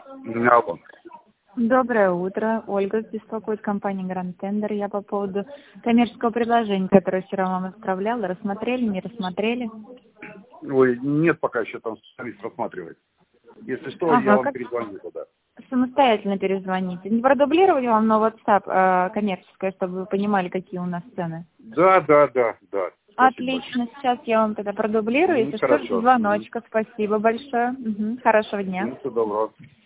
Алло. Доброе утро. Ольга беспокоит компания Grand Tender. Я по поводу коммерческого предложения, которое вчера вам отправляла. Рассмотрели, не рассмотрели? Ой, нет, пока еще там специалист рассматривает. Если что, я вам перезвоню туда. Самостоятельно перезвоните. Не продублировали вам на WhatsApp коммерческое, чтобы вы понимали, какие у нас цены? Да. Отлично. Сейчас я вам тогда продублирую. Если что, звоночка. Спасибо большое. Хорошего дня. Всего доброго.